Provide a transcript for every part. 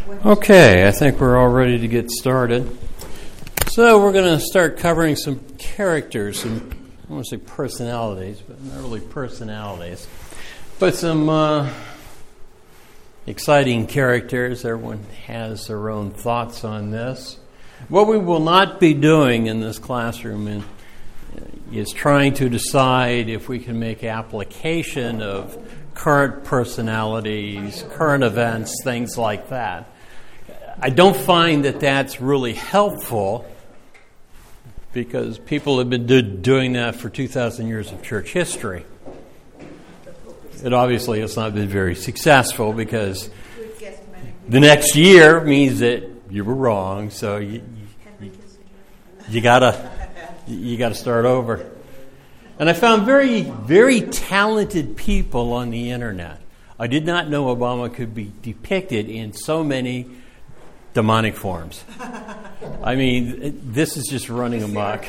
Okay, I think we're all ready to get started. So we're going to start covering some characters, some, I want to say personalities, but not really personalities, but some exciting characters. Everyone has their own thoughts on this. What we will not be doing in this classroom is trying to decide if we can make application of current personalities, current events, things like that. I don't find that that's really helpful because people have been doing that for 2,000 years of church history. It obviously has not been very successful because the next year means that you were wrong, so you gotta start over. And I found very, very talented people on the internet. I did not know Obama could be depicted in so many demonic forms. I mean, this is just running amok.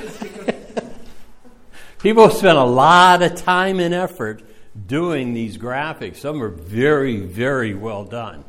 People have spent a lot of time and effort doing these graphics. Some are very, very well done.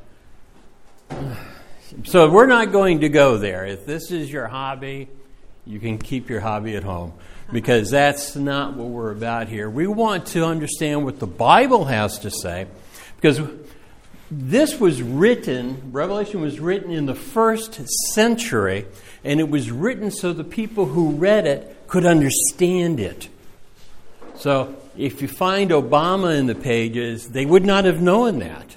So we're not going to go there. If this is your hobby, you can keep your hobby at home, because that's not what we're about here. We want to understand what the Bible has to say, because this was written, Revelation was written in the first century, and it was written so the people who read it could understand it. So if you find Obama in the pages, they would not have known that.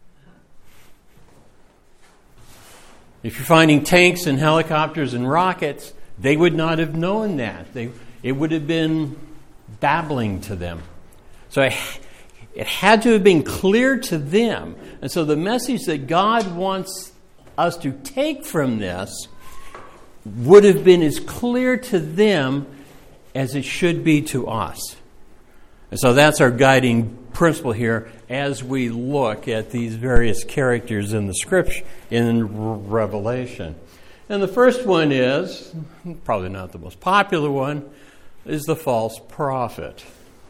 If you're finding tanks and helicopters and rockets, they would not have known that. It would have been babbling to them. So it had to have been clear to them. And so the message that God wants us to take from this would have been as clear to them as it should be to us. And so that's our guiding principle here as we look at these various characters in the Scripture, in Revelation. And the first one is, probably not the most popular one, is the false prophet.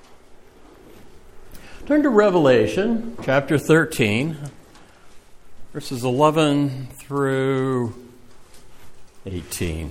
Turn to Revelation chapter 13, verses 11 through 18.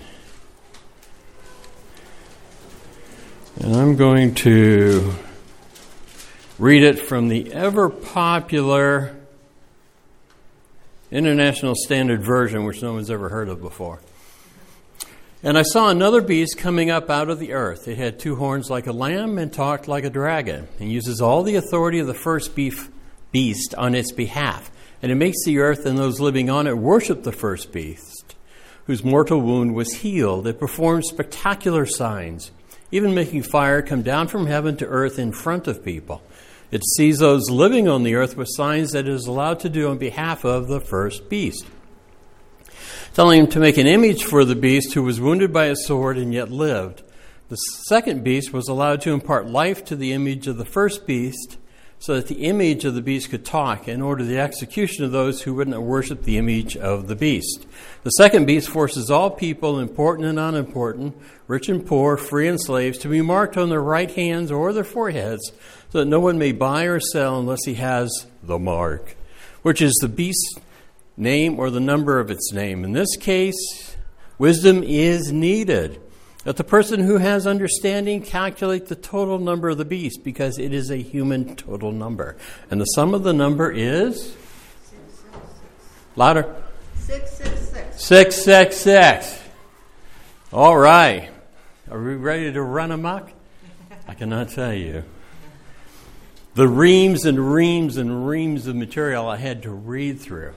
And I'm going to read it from the ever-popular International Standard Version, which no one's ever heard of before. And I saw another beast coming up out of the earth. It had two horns like a lamb and talked like a dragon, and uses all the authority of the first beast on its behalf. And it makes the earth and those living on it worship the first beast, whose mortal wound was healed. It performed spectacular signs, even making fire come down from heaven to earth in front of people. It sees those living on the earth with signs that it is allowed to do on behalf of the first beast, telling him to make an image for the beast who was wounded by a sword and yet lived. The second beast was allowed to impart life to the image of the first beast, so that the image of the beast could talk, and order the execution of those who would not worship the image of the beast. The second beast forces all people, important and unimportant, rich and poor, free and slaves, to be marked on their right hands or their foreheads, so that no one may buy or sell unless he has the mark, which is the beast's name or the number of its name. In this case, wisdom is needed. Let the person who has understanding calculate the total number of the beast, because it is a human total number. And the sum of the number is? 666. Louder. 666. 666. All right. Are we ready to run amok? I cannot tell you. The reams and reams and reams of material I had to read through.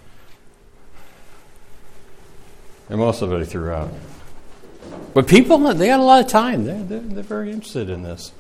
And most of it I threw out. But people, they got a lot of time. They're very interested in this.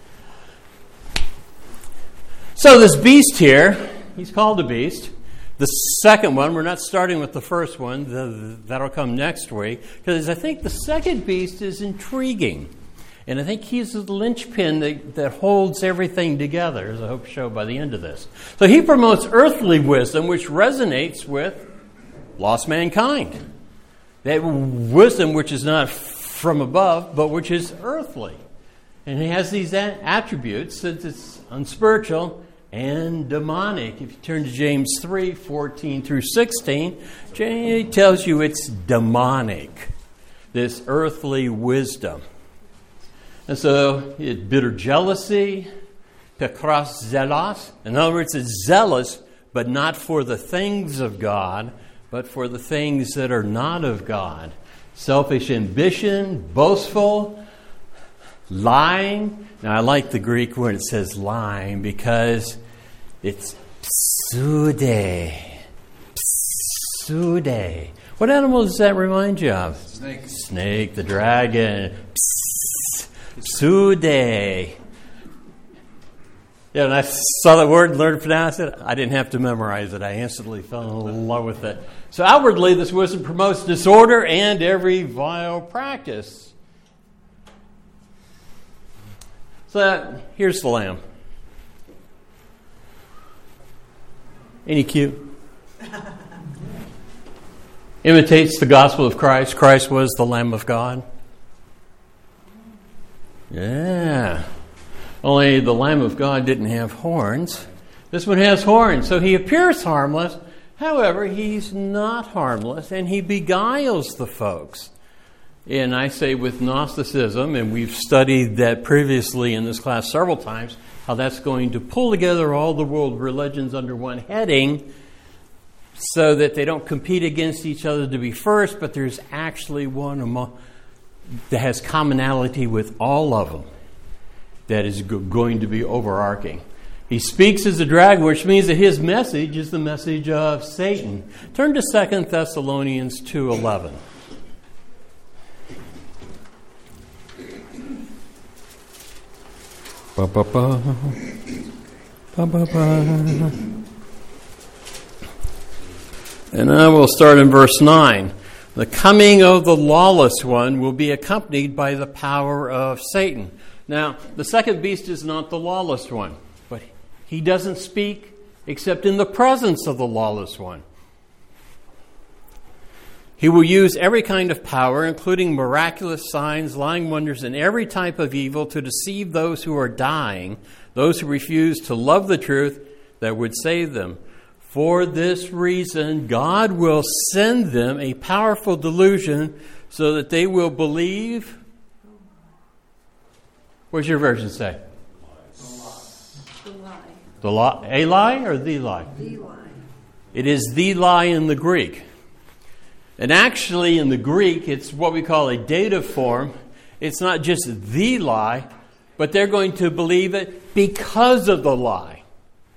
So this beast here, he's called a beast. The second one, we're not starting with the first one. That'll come next week. Because I think the second beast is intriguing. And I think he's the linchpin that holds everything together, as I hope to show by the end of this. So he promotes earthly wisdom, which resonates with lost mankind. That wisdom which is not from above, but which is earthly. And he has these attributes that it's unspiritual and demonic. If you turn to James 3, 14 through 16, James tells you it's demonic, this earthly wisdom. And so it's bitter jealousy, pekros zelos. In other words, it's zealous, but not for the things of God, but for the things that are not of God. Selfish ambition, boastful, lying. Now, I like the Greek word it says lying because it's pseude. Pseude. What animal does that remind you of? Snake. Snake, the dragon. Pseude. Yeah, and I saw that word and learned to pronounce it. I didn't have to memorize it. I instantly fell in love with it. So outwardly, this wisdom promotes disorder and every vile practice. So here's the lamb. Ain't he cute? Imitates the gospel of Christ. Christ was the Lamb of God. Yeah. Only the Lamb of God didn't have horns. This one has horns, so he appears harmless. However, he's not harmless, and he beguiles the folks. And I say with Gnosticism, and we've studied that previously in this class several times, how that's going to pull together all the world religions under one heading so that they don't compete against each other to be first, but there's actually one that has commonality with all of them that is going to be overarching. He speaks as a dragon, which means that his message is the message of Satan. Turn to 2 Thessalonians 2:11. Ba, ba, ba. Ba, ba, ba. And I will start in verse 9. The coming of the lawless one will be accompanied by the power of Satan. Now, the second beast is not the lawless one, but he doesn't speak except in the presence of the lawless one. He will use every kind of power, including miraculous signs, lying wonders, and every type of evil to deceive those who are dying, those who refuse to love the truth that would save them. For this reason, God will send them a powerful delusion so that they will believe. What's your version say? The lie. The lie. A lie or the lie? The lie. It is the lie in the Greek. And actually in the Greek, it's what we call a dative form. It's not just the lie, but they're going to believe it because of the lie.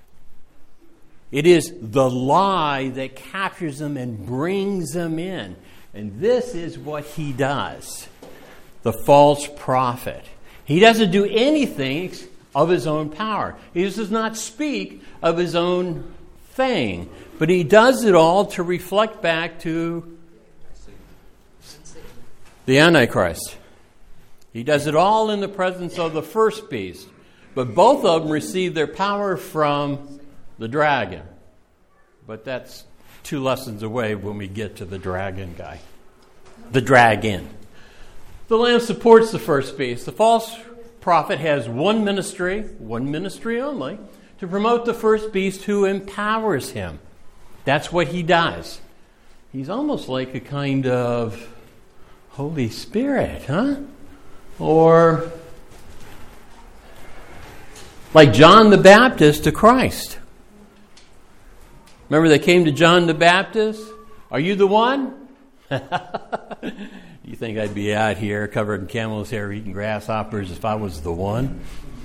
It is the lie that captures them and brings them in. And this is what he does. The false prophet. He doesn't do anything of his own power. He does not speak of his own thing. But he does it all to reflect back to the Antichrist. He does it all in the presence of the first beast. But both of them receive their power from the dragon. But that's 2 lessons away when we get to the dragon guy. The dragon. The Lamb supports the first beast. The false prophet has one ministry only, to promote the first beast who empowers him. That's what he does. He's almost like a kind of Holy Spirit, huh? Or like John the Baptist to Christ. Remember they came to John the Baptist? Are you the one? You think I'd be out here covered in camel's hair eating grasshoppers if I was the one?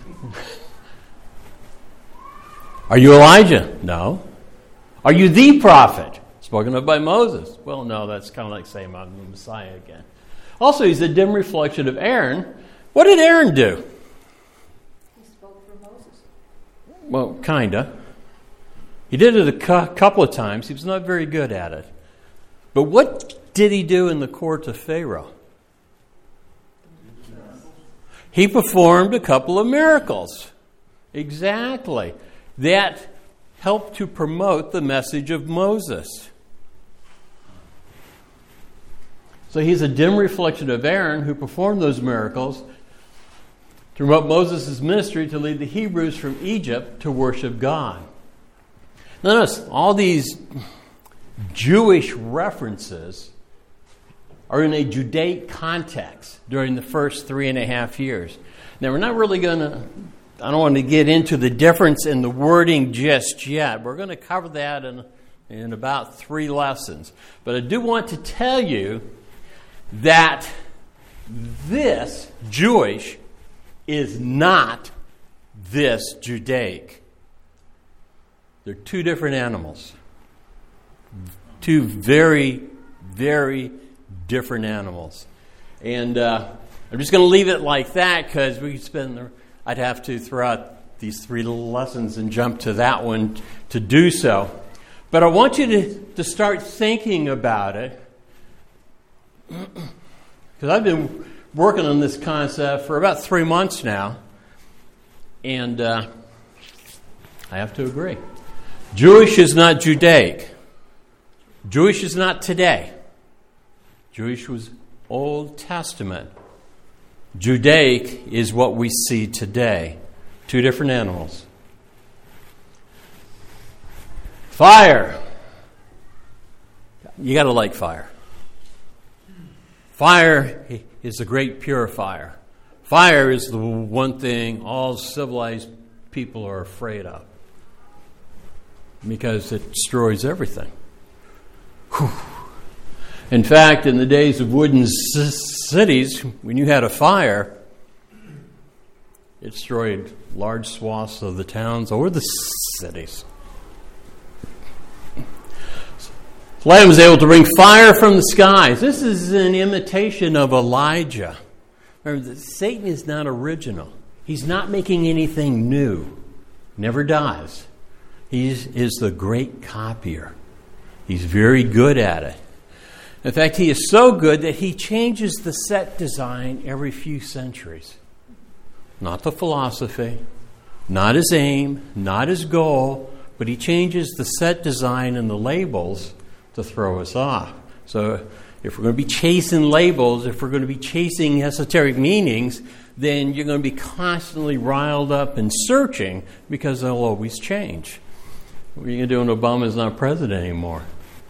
Are you Elijah? No. Are you the prophet? Spoken of by Moses. Well, no, that's kind of like saying I'm the Messiah again. Also, he's a dim reflection of Aaron. What did Aaron do? He spoke for Moses. Well, kind of. He did it a couple of times. He was not very good at it. But what did he do in the court of Pharaoh? He performed a couple of miracles. Exactly. That helped to promote the message of Moses. So he's a dim reflection of Aaron who performed those miracles. throughout Moses' ministry to lead the Hebrews from Egypt to worship God. Notice all these Jewish references are in a Judaic context during the first 3.5 years. Now, we're not really I don't want to get into the difference in the wording just yet. We're going to cover that in about 3 lessons. But I do want to tell you that this Jewish is not this Judaic. They're 2 different animals. 2 very, very different animals. And I'm just going to leave it like that because I'd have to throughout these 3 lessons and jump to that one to do so. But I want you to start thinking about it, because I've been working on this concept for about 3 months now, and I have to agree. Jewish is not Judaic. Jewish is not today. Jewish was Old Testament. Judaic is what we see today. 2 different animals. Fire. You got to like fire. Fire is a great purifier. Fire is the one thing all civilized people are afraid of, because it destroys everything. Whew. In fact, in the days of wooden cities, when you had a fire, it destroyed large swaths of the towns or the cities. Elijah was able to bring fire from the skies. This is an imitation of Elijah. Remember, that Satan is not original. He's not making anything new. Never does. He is the great copier. He's very good at it. In fact, he is so good that he changes the set design every few centuries. Not the philosophy, not his aim, not his goal, but he changes the set design and the labels to throw us off. So if we're going to be chasing labels, if we're going to be chasing esoteric meanings, then you're going to be constantly riled up and searching, because they'll always change. What are you going to do when Obama's not president anymore?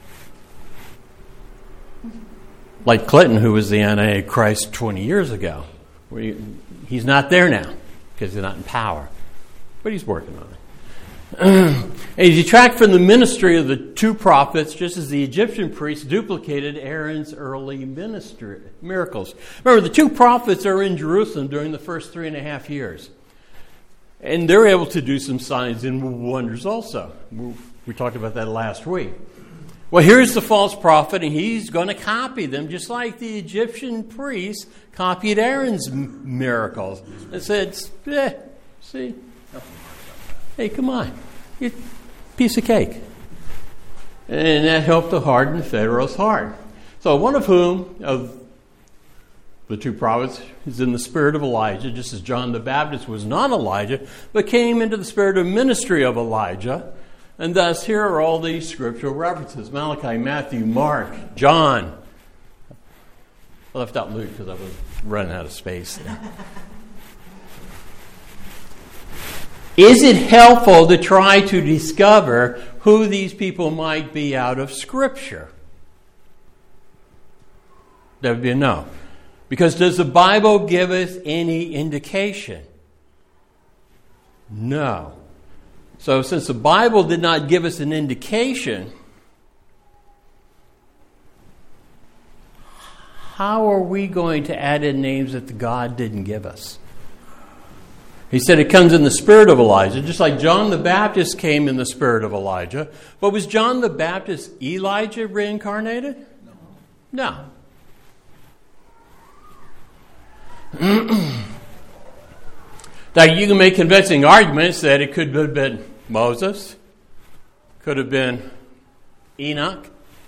Like Clinton, who was the Antichrist 20 years ago. He's not there now because he's not in power. But he's working on it. As you track from the ministry of the 2 prophets, just as the Egyptian priests duplicated Aaron's early miracles. Remember, the 2 prophets are in Jerusalem during the first 3.5 years. And they're able to do some signs and wonders also. We talked about that last week. Well, here's the false prophet, and he's going to copy them, just like the Egyptian priests copied Aaron's miracles. And said, see, hey, come on, piece of cake. And that helped to harden Pharaoh's heart. So one of whom, of the 2 prophets, is in the spirit of Elijah, just as John the Baptist was not Elijah, but came into the spirit of ministry of Elijah. And thus, here are all these scriptural references: Malachi, Matthew, Mark, John. I left out Luke because I was running out of space there. Is it helpful to try to discover who these people might be out of Scripture? That would be a no. Because does the Bible give us any indication? No. So since the Bible did not give us an indication, how are we going to add in names that God didn't give us? He said it comes in the spirit of Elijah, just like John the Baptist came in the spirit of Elijah. But was John the Baptist Elijah reincarnated? No. Now, you can make convincing arguments that it could have been Moses, could have been Enoch.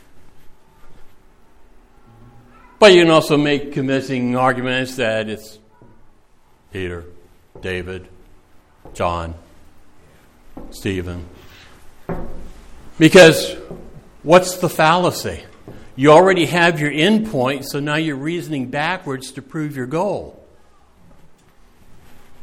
But you can also make convincing arguments that it's Peter, David, John, Stephen. Because what's the fallacy? You already have your end point, so now you're reasoning backwards to prove your goal.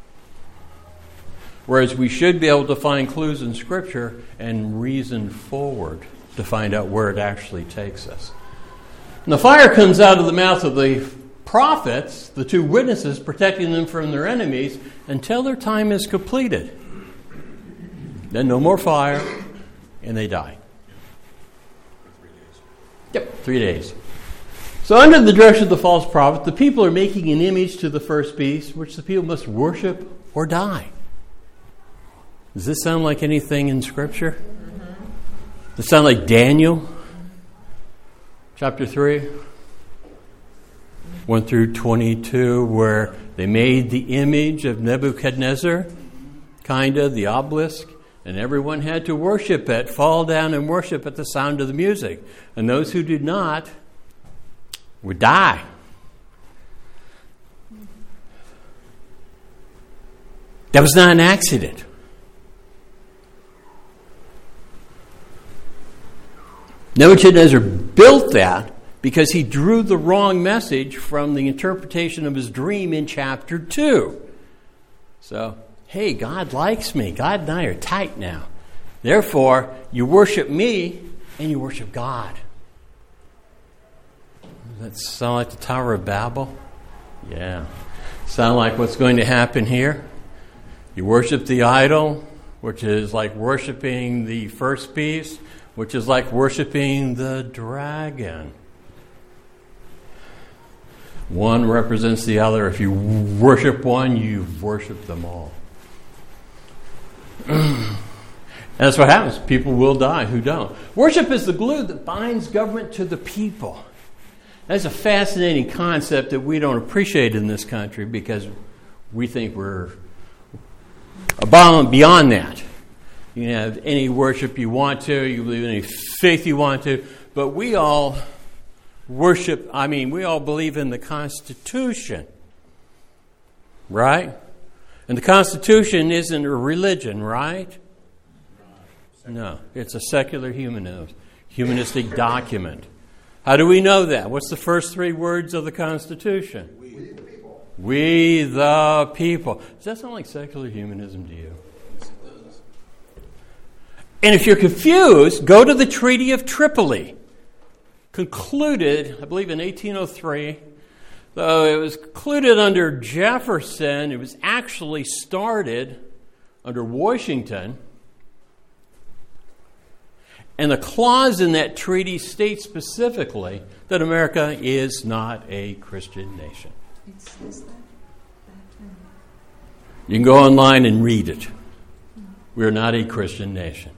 Whereas we should be able to find clues in Scripture and reason forward to find out where it actually takes us. And the fire comes out of the mouth of the prophets, the two witnesses, protecting them from their enemies until their time is completed. Then no more fire, and they die. Yep, 3 days. So under the direction of the false prophet, the people are making an image to the first beast, which the people must worship or die. Does this sound like anything in Scripture? Does it sound like Daniel? Chapter 3, 1 through 22, where they made the image of Nebuchadnezzar, the obelisk, and everyone had to worship it, fall down and worship at the sound of the music. And those who did not would die. That was not an accident. Nebuchadnezzar built that because he drew the wrong message from the interpretation of his dream in chapter 2. So, hey, God likes me. God and I are tight now. Therefore, you worship me and you worship God. Does that sound like the Tower of Babel? Yeah. Sound like what's going to happen here? You worship the idol, which is like worshiping the first beast, which is like worshiping the dragon. One represents the other. If you worship one, you worship them all. And that's what happens. People will die who don't. Worship is the glue that binds government to the people. That's a fascinating concept that we don't appreciate in this country because we think we're beyond that. You can have any worship you want to, you believe in any faith you want to, but we all we all believe in the Constitution, right? And the Constitution isn't a religion, right? No, it's a secular humanistic document. How do we know that? What's the first 3 words of the Constitution? We the people. We the people. Does that sound like secular humanism to you? And if you're confused, go to the Treaty of Tripoli, concluded, I believe, in 1803. Though it was concluded under Jefferson, it was actually started under Washington. And the clause in that treaty states specifically that America is not a Christian nation. It says that. You can go online and read it. We are not a Christian nation.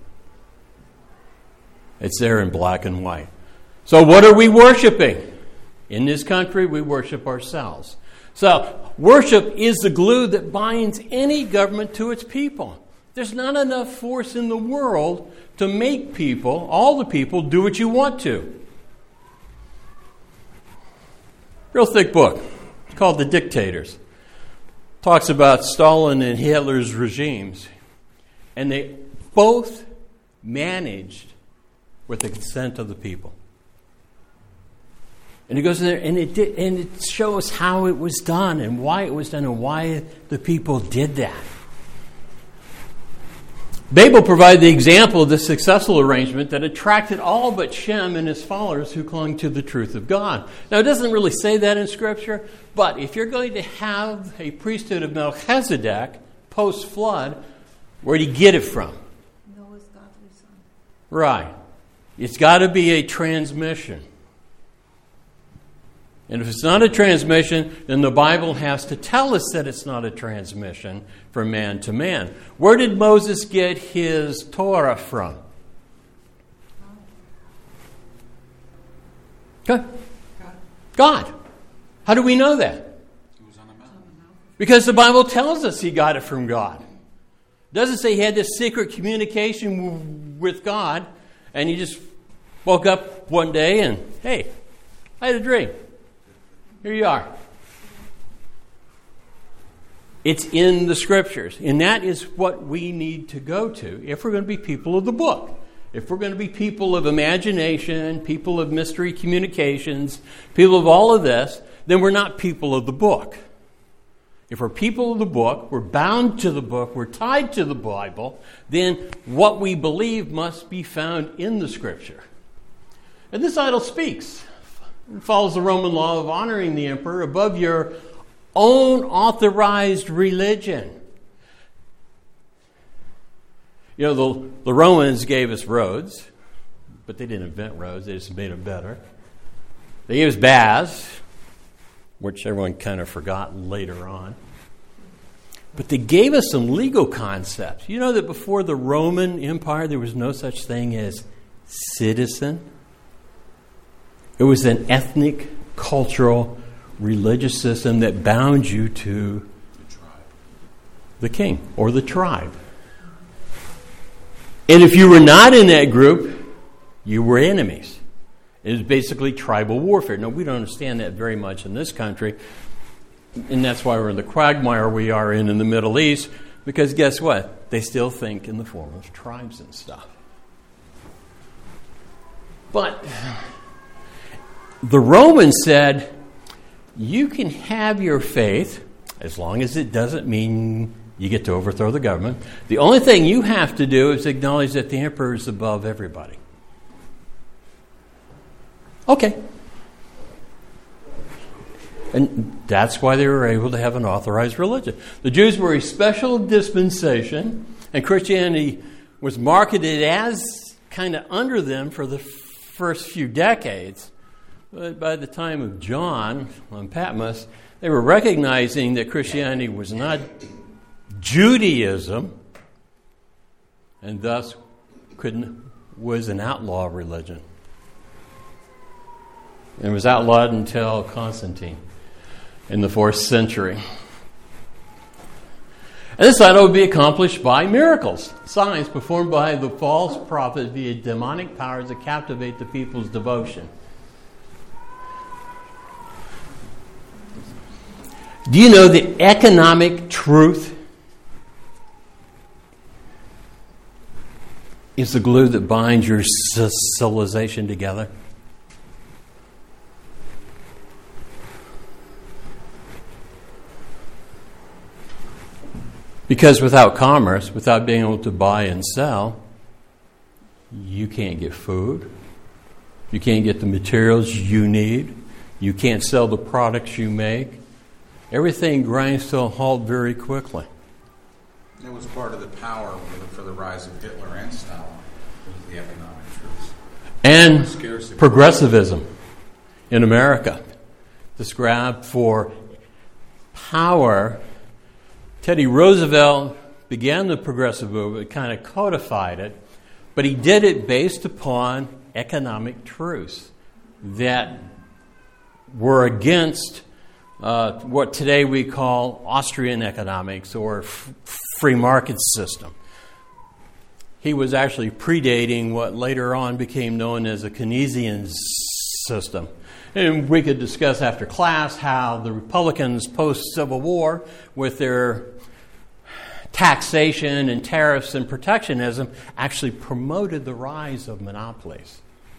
It's there in black and white. So what are we worshiping? In this country, we worship ourselves. So worship is the glue that binds any government to its people. There's not enough force in the world to make people, all the people, do what you want to. Real thick book. It's called The Dictators. Talks about Stalin and Hitler's regimes. And they both managed with the consent of the people. And it goes in there and it shows how it was done and why it was done and why the people did that. Babel provided the example of this successful arrangement that attracted all but Shem and his followers who clung to the truth of God. Now, it doesn't really say that in Scripture, but if you're going to have a priesthood of Melchizedek post-flood, where do you get it from? Noah's godly son. Right. It's got to be a transmission. And if it's not a transmission, then the Bible has to tell us that it's not a transmission from man to man. Where did Moses get his Torah from? God. How do we know that? He was on the mountain. Because the Bible tells us he got it from God. It doesn't say he had this secret communication with God and he just woke up one day and, hey, I had a dream. Here you are. It's in the Scriptures. And that is what we need to go to if we're going to be people of the book. If we're going to be people of imagination, people of mystery communications, people of all of this, then we're not people of the book. if we're people of the book, we're bound to the book, we're tied to the Bible, then what we believe must be found in the Scripture. And this idol speaks. It follows the Roman law of honoring the emperor above your own authorized religion. You know, the Romans gave us roads, but they didn't invent roads, they just made them better. They gave us baths, which everyone kind of forgot later on. But they gave us some legal concepts. You know that before the Roman Empire, there was no such thing as citizen? It was an ethnic, cultural, religious system that bound you to the king or the tribe. And if you were not in that group, you were enemies. It was basically tribal warfare. Now, we don't understand that very much in this country, and that's why we're in the quagmire we are in the Middle East, because guess what? They still think in the form of tribes and stuff. But the Romans said, you can have your faith as long as it doesn't mean you get to overthrow the government. The only thing you have to do is acknowledge that the emperor is above everybody. Okay. And that's why they were able to have an authorized religion. The Jews were a special dispensation, and Christianity was marketed as kind of under them for the first few decades. But by the time of John on Patmos, they were recognizing that Christianity was not Judaism, and thus was an outlaw religion. And it was outlawed until Constantine in the 4th century. And this idol would be accomplished by miracles, signs performed by the false prophet via demonic powers that captivate the people's devotion. Do you know that economic truth is the glue that binds your civilization together? Because without commerce, without being able to buy and sell, you can't get food. You can't get the materials you need. You can't sell the products you make. Everything grinds to a halt very quickly. It was part of the power for the rise of Hitler and Stalin, was the economic truth. And Scarcity. Progressivism in America. This grab for power. Teddy Roosevelt began the progressive movement, kind of codified it, but he did it based upon economic truths that were against what today we call Austrian economics or free market system. He was actually predating what later on became known as a Keynesian system. And we could discuss after class how the Republicans post-Civil War, with their taxation and tariffs and protectionism, actually promoted the rise of monopolies.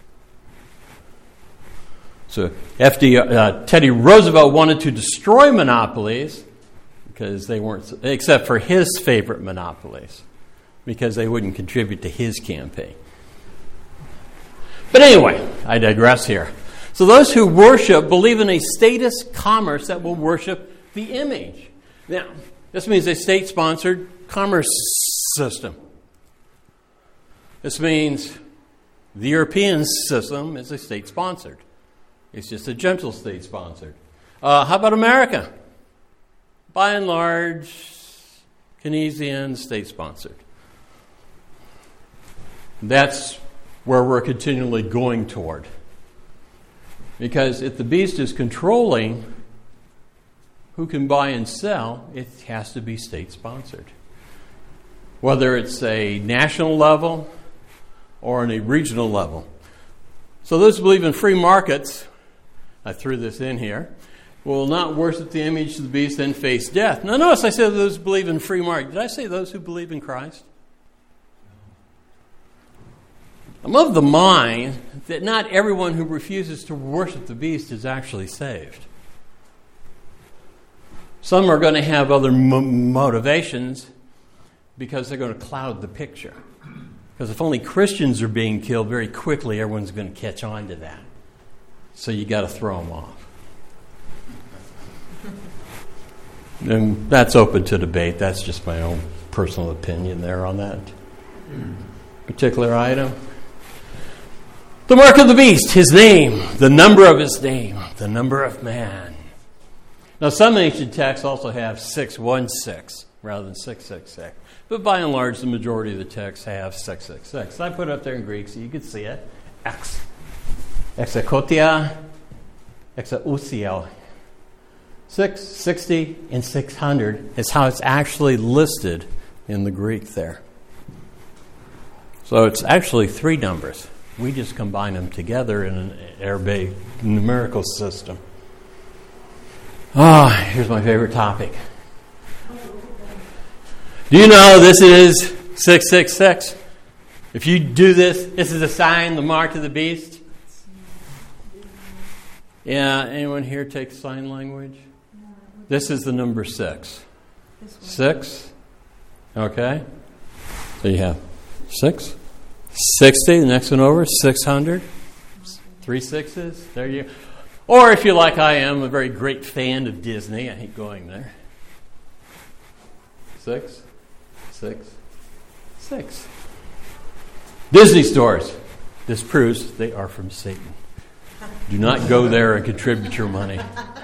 So Teddy Roosevelt wanted to destroy monopolies because they weren't, except for his favorite monopolies, because they wouldn't contribute to his campaign. But anyway, I digress here. So those who worship believe in a status commerce that will worship the image. Now, this means a state-sponsored commerce system. This means the European system is a state-sponsored. It's just a gentle state-sponsored. How about America? By and large, Keynesian, state-sponsored. That's where we're continually going toward. Because if the beast is controlling who can buy and sell, it has to be state-sponsored. Whether it's a national level or on a regional level. So those who believe in free markets, I threw this in here, will not worship the image of the beast and face death. Now notice I said those who believe in free market. Did I say those who believe in Christ? I'm of the mind that not everyone who refuses to worship the beast is actually saved. Some are going to have other motivations because they're going to cloud the picture. Because if only Christians are being killed very quickly, everyone's going to catch on to that. So you got to throw them off. And that's open to debate. That's just my own personal opinion there on that particular item. The mark of the beast, his name, the number of his name, the number of man. Now, some ancient texts also have 616 rather than 666. But by and large, the majority of the texts have 666. I put it up there in Greek so you could see it. Exekotia, exousiel. 660 and 600 is how it's actually listed in the Greek there. So it's actually 3 numbers. We just combine them together in an Arabic numerical system. Here's my favorite topic. Do you know this is 666? If you do this, this is a sign, the mark of the beast. Yeah, anyone here take sign language? This is the number 6. 6. Okay. So you have 6, 60, the next one over, 600, 3 6s. There you go. Or if you're like I am, a very great fan of Disney. I hate going there. 6, 6, 6. Disney stores. This proves they are from Satan. Do not go there and contribute your money.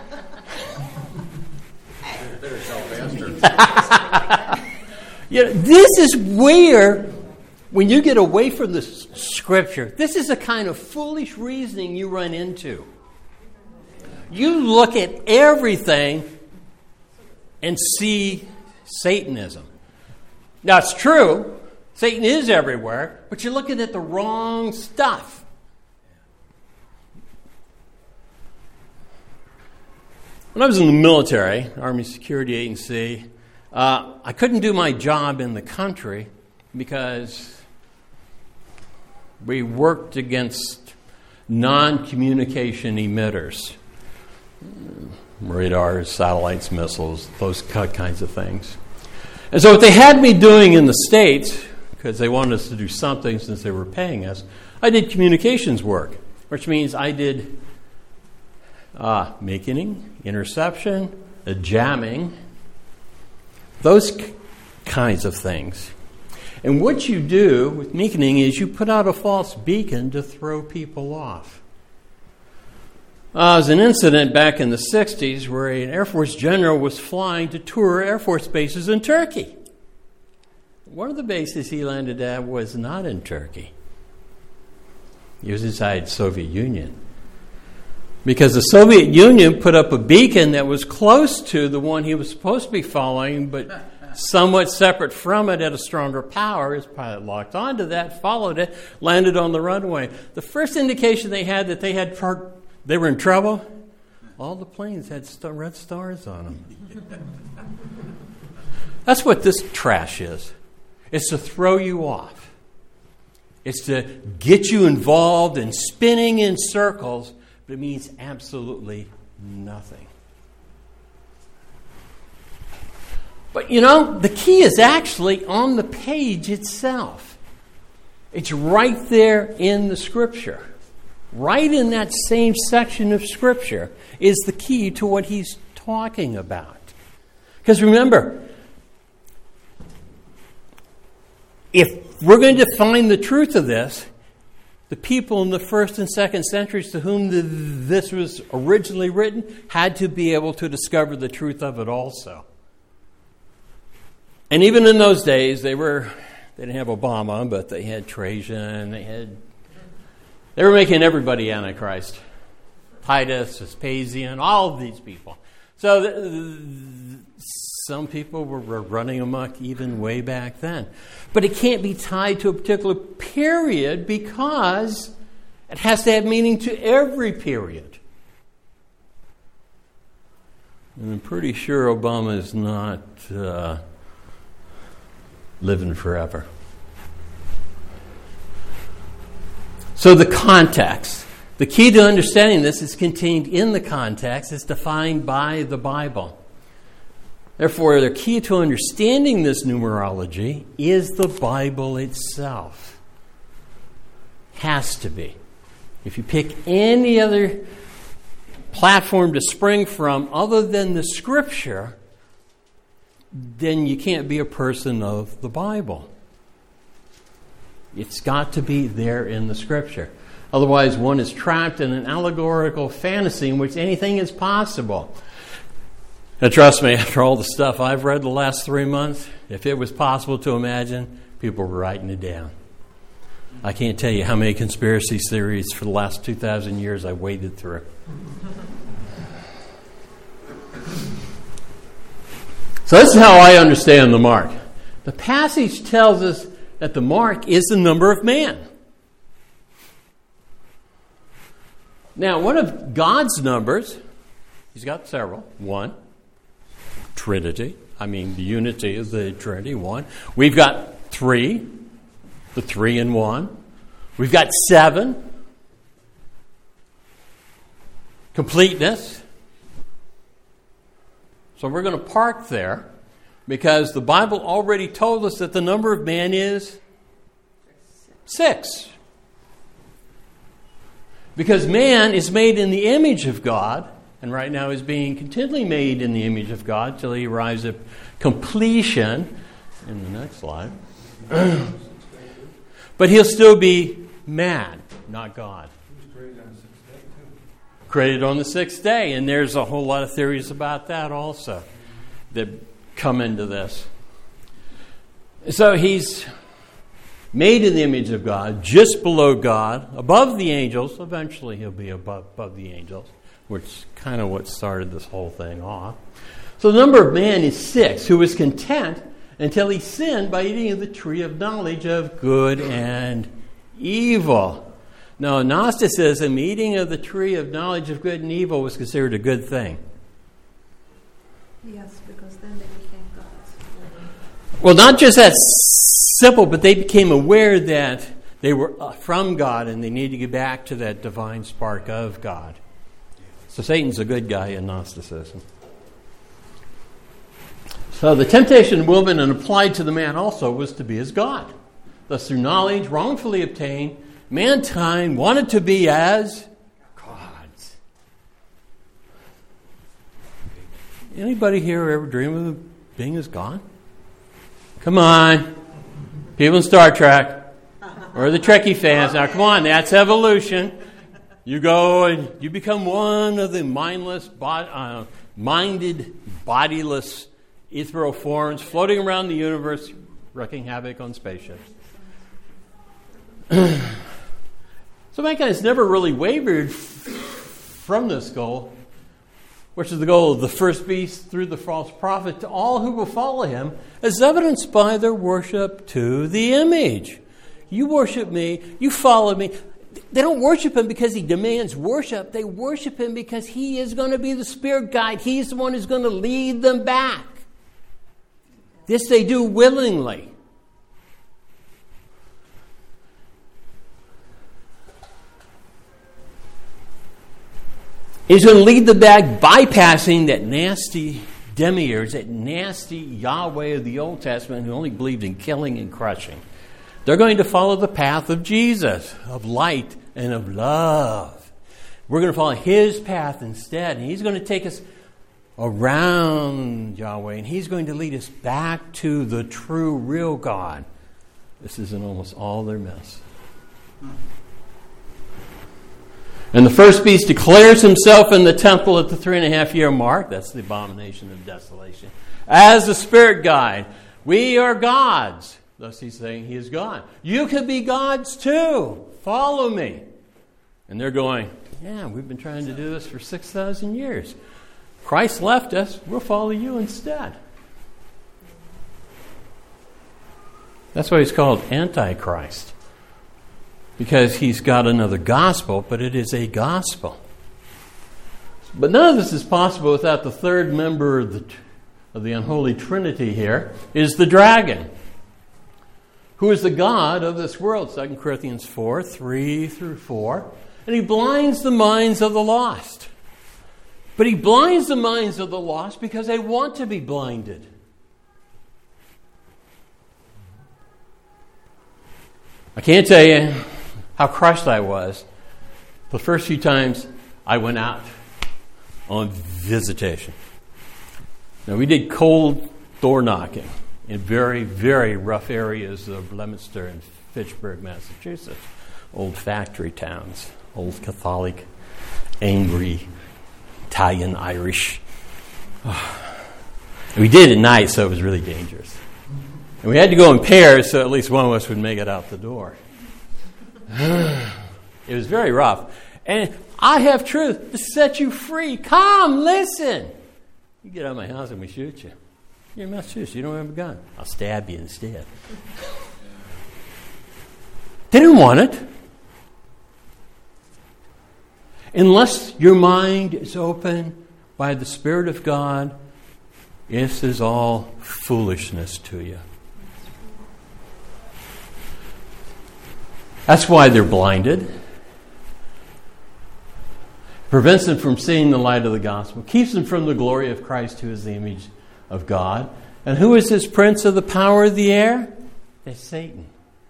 This is where, when you get away from the Scripture, this is the kind of foolish reasoning you run into. You look at everything and see Satanism. Now, it's true. Satan is everywhere, but you're looking at the wrong stuff. When I was in the military, Army Security Agency, I couldn't do my job in the country because we worked against non-communication emitters. Radars, satellites, missiles, those kinds of things. And so what they had me doing in the States, because they wanted us to do something since they were paying us, I did communications work, which means I did making, interception, jamming, those kinds of things. And what you do with beaconing is you put out a false beacon to throw people off. There was an incident back in the 60s where an Air Force general was flying to tour Air Force bases in Turkey. One of the bases he landed at was not in Turkey. He was inside the Soviet Union. Because the Soviet Union put up a beacon that was close to the one he was supposed to be following, but somewhat separate from it at a stronger power. His pilot locked onto that, followed it, landed on the runway. The first indication they had that they were in trouble, all the planes had red stars on them. That's what this trash is. It's to throw you off. It's to get you involved in spinning in circles, but it means absolutely nothing. But the key is actually on the page itself. It's right there in the Scripture. Right in that same section of Scripture is the key to what he's talking about. Because remember, if we're going to find the truth of this, the people in the 1st and 2nd centuries to whom this was originally written had to be able to discover the truth of it also. And even in those days, they didn't have Obama, but they had Trajan, they were making everybody Antichrist. Titus, Vespasian, all of these people. So some people were running amok even way back then. But it can't be tied to a particular period because it has to have meaning to every period. And I'm pretty sure Obama is not living forever. So the context. The key to understanding this is contained in the context. It's defined by the Bible. Therefore, the key to understanding this numerology is the Bible itself. Has to be. If you pick any other platform to spring from other than the Scripture, then you can't be a person of the Bible. It's got to be there in the Scripture. Otherwise, one is trapped in an allegorical fantasy in which anything is possible. And trust me, after all the stuff I've read the last 3 months, if it was possible to imagine, people were writing it down. I can't tell you how many conspiracy theories for the last 2,000 years I waded through. So this is how I understand the mark. The passage tells us that the mark is the number of man. Now, one of God's numbers, he's got several. 1, Trinity. I mean, the unity of the Trinity, 1. We've got 3, the 3 in 1. We've got 7, completeness. So we're going to park there because the Bible already told us that the number of man is 6. Because man is made in the image of God, and right now is being continually made in the image of God till he arrives at completion in the next slide. But he'll still be man, not God. Created on the 6th day, and there's a whole lot of theories about that also that come into this. So he's made in the image of God, just below God, above the angels. Eventually he'll be above the angels, which is kind of what started this whole thing off. So the number of man is 6, who was content until he sinned by eating of the tree of knowledge of good and evil. Now, Gnosticism, eating of the tree of knowledge of good and evil was considered a good thing. Yes, because then they became gods. Well, not just that simple, but they became aware that they were from God and they needed to get back to that divine spark of God. So Satan's a good guy in Gnosticism. So the temptation of woman and applied to the man also was to be as God. Thus, through knowledge wrongfully obtained, mankind wanted to be as gods. Anybody here ever dream of being as God? Come on. People in Star Trek or the Trekkie fans. Now, come on. That's evolution. You go and you become one of the minded, bodiless ethereal forms floating around the universe, wreaking havoc on spaceships. So mankind has never really wavered from this goal, which is the goal of the first beast through the false prophet to all who will follow him, as evidenced by their worship to the image. You worship me, you follow me. They don't worship him because he demands worship. They worship him because he is going to be the spirit guide. He's the one who's going to lead them back. This they do willingly. He's going to lead them back bypassing that nasty demiurge, that nasty Yahweh of the Old Testament who only believed in killing and crushing. They're going to follow the path of Jesus, of light and of love. We're going to follow his path instead. And he's going to take us around Yahweh. And he's going to lead us back to the true, real God. This is in almost all their mess. And the first beast declares himself in the temple at the 3.5-year mark. That's the abomination of desolation. As the spirit guide. We are gods. Thus he's saying he is God. You could be gods too. Follow me. And they're going, yeah, we've been trying to do this for 6,000 years. Christ left us. We'll follow you instead. That's why he's called Antichrist. Because he's got another gospel, but it is a gospel. But none of this is possible without the third member of the unholy trinity here, is the dragon, who is the god of this world, 2 Corinthians 4:3-4. And he blinds the minds of the lost. But he blinds the minds of the lost because they want to be blinded. I can't tell you how crushed I was the first few times I went out on visitation. Now, we did cold door knocking in very, very rough areas of Leominster and Fitchburg, Massachusetts. Old factory towns, old Catholic, angry, Italian, Irish. We did it at night, so it was really dangerous. And we had to go in pairs, so at least one of us would make it out the door. It was very rough. And I have truth to set you free. Come, listen. You get out of my house and we shoot you. You're in Massachusetts. You don't have a gun. I'll stab you instead. They didn't want it. Unless your mind is open by the Spirit of God, this is all foolishness to you. That's why they're blinded. Prevents them from seeing the light of the gospel. Keeps them from the glory of Christ, who is the image of God. And who is this prince of the power of the air? It's Satan.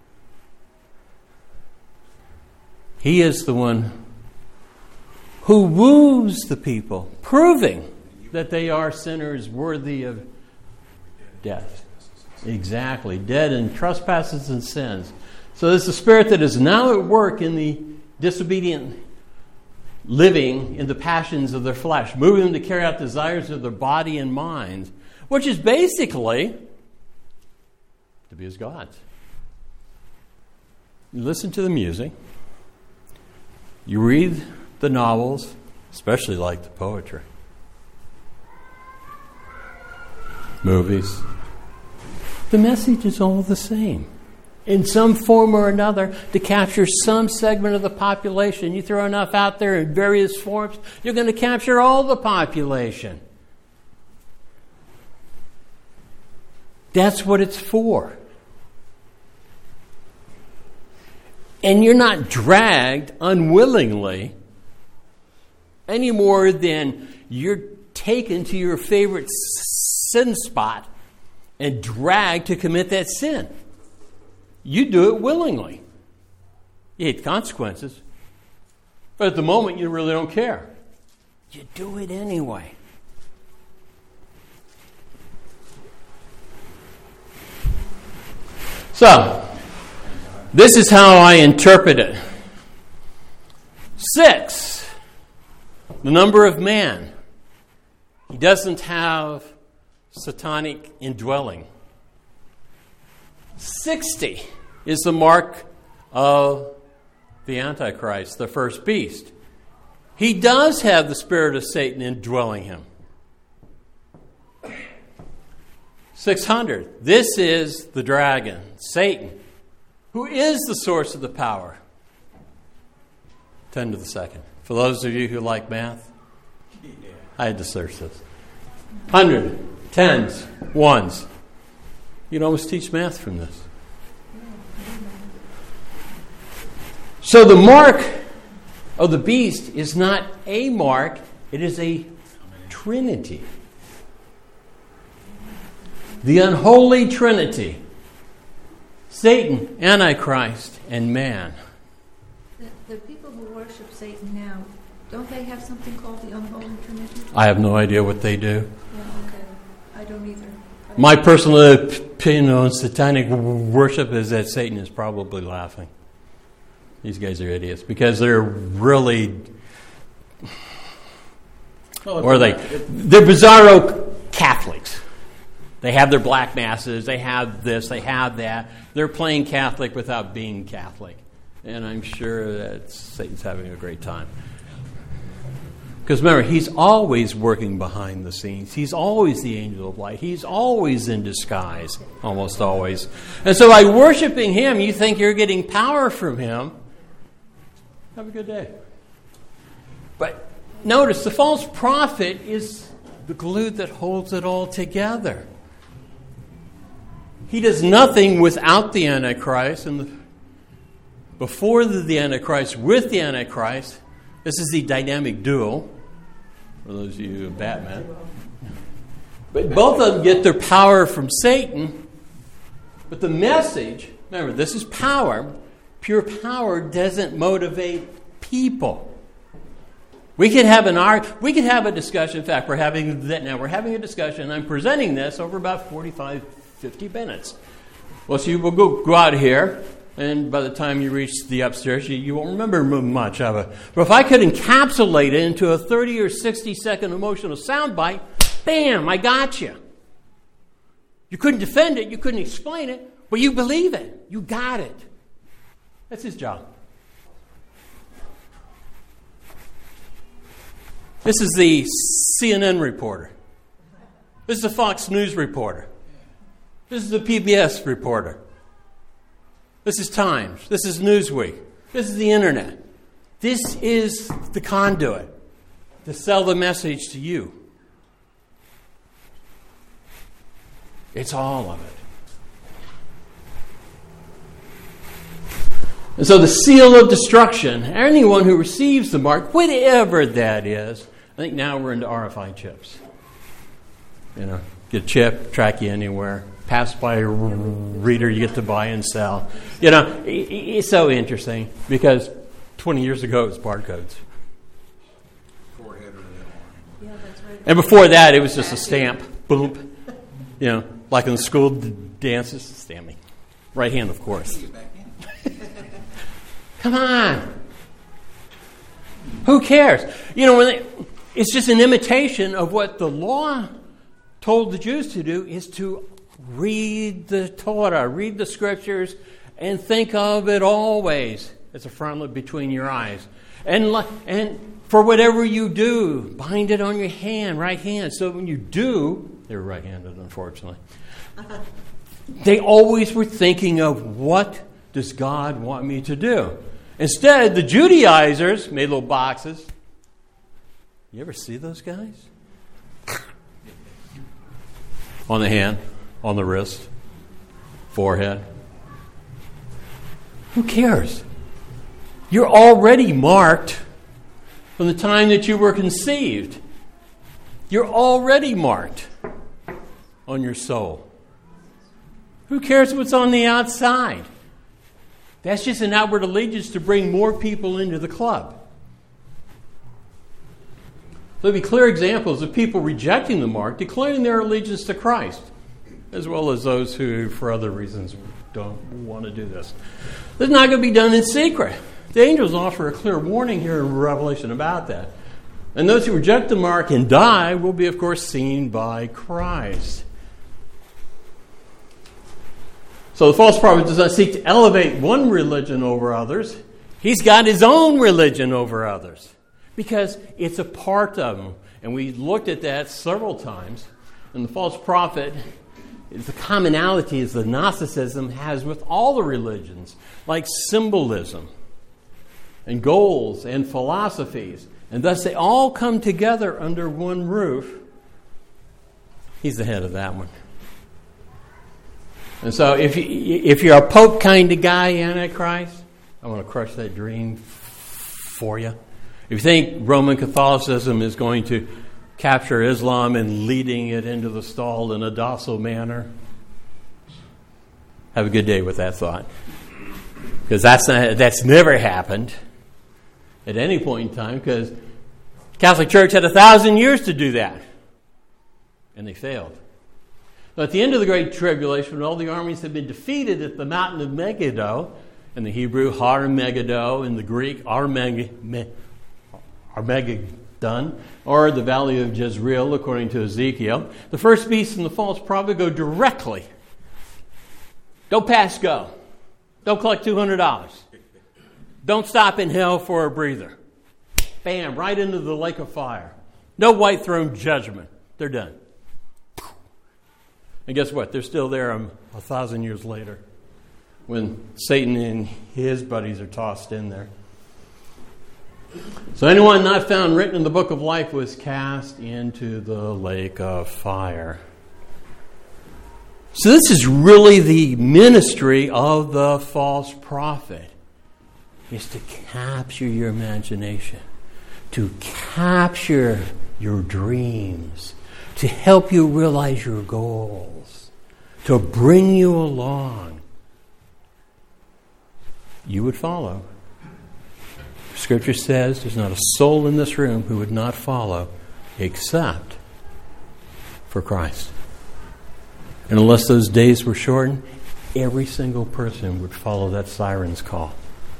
He is the one who woos the people, proving that they are sinners worthy of death. Exactly. Dead in trespasses and sins. So there's a spirit that is now at work in the disobedient, living in the passions of their flesh, moving them to carry out desires of their body and mind, which is basically to be as gods. You listen to the music. You read the novels, especially like the poetry. Movies. The message is all the same. In some form or another, to capture some segment of the population. You throw enough out there in various forms, you're going to capture all the population. That's what it's for. And you're not dragged unwillingly any more than you're taken to your favorite sin spot and dragged to commit that sin. You do it willingly. You hate the consequences. But at the moment, you really don't care. You do it anyway. So, this is how I interpret it. 6, the number of man. He doesn't have satanic indwelling. 60 is the mark of the Antichrist, the first beast. He does have the spirit of Satan indwelling him. 600, this is the dragon, Satan, who is the source of the power. 10 to the second. For those of you who like math, I had to search this. 100, tens, ones. You can almost teach math from this. So the mark of the beast is not a mark, it is a trinity. The unholy trinity. Satan, Antichrist, and man. The people who worship Satan now, don't they have something called the unholy trinity? I have no idea what they do. Yeah, okay. I don't either. My personal opinion on satanic worship is that Satan is probably laughing. These guys are idiots because they're really, or they're bizarro Catholics. They have their black masses, they have this, they have that. They're playing Catholic without being Catholic. And I'm sure that Satan's having a great time. Because remember, he's always working behind the scenes. He's always the angel of light. He's always in disguise, almost always. And so by worshiping him, you think you're getting power from him. Have a good day. But notice, the false prophet is the glue that holds it all together. He does nothing without the Antichrist, and before the Antichrist, with the Antichrist. This is the dynamic duo. For those of you Batman. But both of them get their power from Satan. But the message, remember, this is power. Pure power doesn't motivate people. We could have a discussion. In fact, we're having that now. We're having a discussion. I'm presenting this over about 45, 50 minutes. Well, so you will go out here, and by the time you reach the upstairs, you won't remember much of it. But if I could encapsulate it into a 30 or 60-second emotional soundbite, bam, I got you. You couldn't defend it. You couldn't explain it. But you believe it. You got it. That's his job. This is the CNN reporter. This is the Fox News reporter. This is the PBS reporter. This is Times. This is Newsweek. This is the Internet. This is the conduit to sell the message to you. It's all of it. And so the seal of destruction, anyone who receives the mark, whatever that is, I think now we're into RFID chips. Get a chip, track you anywhere. Pass by a reader, you get to buy and sell. It's so interesting because 20 years ago it was barcodes. Forehead or Yeah, that's right. And before that it was just a stamp. Boom. Like in the school dances, stamping. Right hand, of course. Come on. Who cares? It's just an imitation of what the law told the Jews to do, is to read the Torah, read the scriptures, and think of it always as a frontlet between your eyes. And for whatever you do, bind it on your right hand. So when you do, they were right-handed, unfortunately. They always were thinking of, what does God want me to do? Instead, the Judaizers made little boxes. You ever see those guys? On the hand, on the wrist, forehead. Who cares? You're already marked from the time that you were conceived. You're already marked on your soul. Who cares what's on the outside? That's just an outward allegiance to bring more people into the club. There'll be clear examples of people rejecting the mark, declaring their allegiance to Christ, as well as those who, for other reasons, don't want to do this. This is not going to be done in secret. The angels offer a clear warning here in Revelation about that. And those who reject the mark and die will be, of course, seen by Christ. So the false prophet does not seek to elevate one religion over others. He's got his own religion over others because it's a part of him. And we looked at that several times. And the false prophet is the commonality as the Gnosticism has with all the religions, like symbolism and goals and philosophies. And thus they all come together under one roof. He's the head of that one. And so if you're a Pope kind of guy, Antichrist, I want to crush that dream for you. If you think Roman Catholicism is going to capture Islam and leading it into the stall in a docile manner, have a good day with that thought. Because that's never happened at any point in time, because Catholic Church had 1,000 years to do that. And they failed. So at the end of the Great Tribulation, when all the armies had been defeated at the mountain of Megiddo, in the Hebrew Har Megiddo, in the Greek Armageddon, or the Valley of Jezreel, according to Ezekiel, the first beast and the false prophet go directly. Don't pass go. Don't collect $200. Don't stop in hell for a breather. Bam, right into the lake of fire. No white throne judgment. They're done. And guess what? They're still there 1,000 years later when Satan and his buddies are tossed in there. So anyone not found written in the book of life was cast into the lake of fire. So this is really the ministry of the false prophet, is to capture your imagination, to capture your dreams, to help you realize your goals, to bring you along, you would follow. Scripture says there's not a soul in this room who would not follow except for Christ. And unless those days were shortened, every single person would follow that siren's call.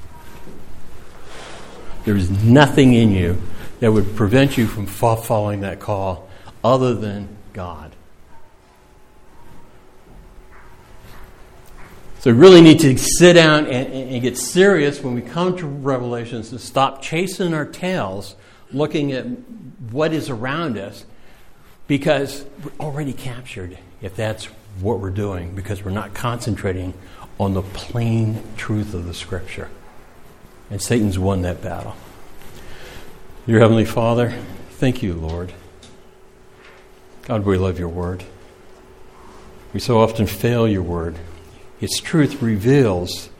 There is nothing in you that would prevent you from following that call other than God. So we really need to sit down and get serious when we come to Revelations and stop chasing our tails, looking at what is around us, because we're already captured if that's what we're doing, because we're not concentrating on the plain truth of the Scripture. And Satan's won that battle. Dear Heavenly Father, thank you, Lord. God, we love your word. We so often fail your word. Its truth reveals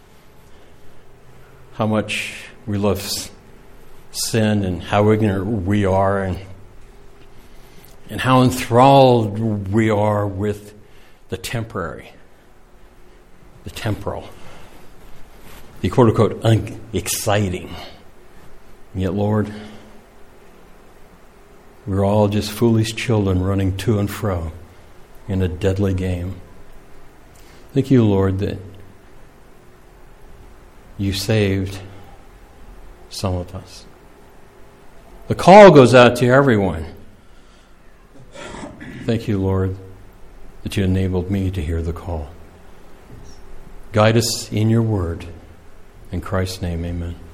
how much we love sin and how ignorant we are and how enthralled we are with the temporary, the temporal, the quote-unquote unexciting. And yet, Lord, we're all just foolish children running to and fro in a deadly game. Thank you, Lord, that you saved some of us. The call goes out to everyone. Thank you, Lord, that you enabled me to hear the call. Guide us in your word. In Christ's name, amen.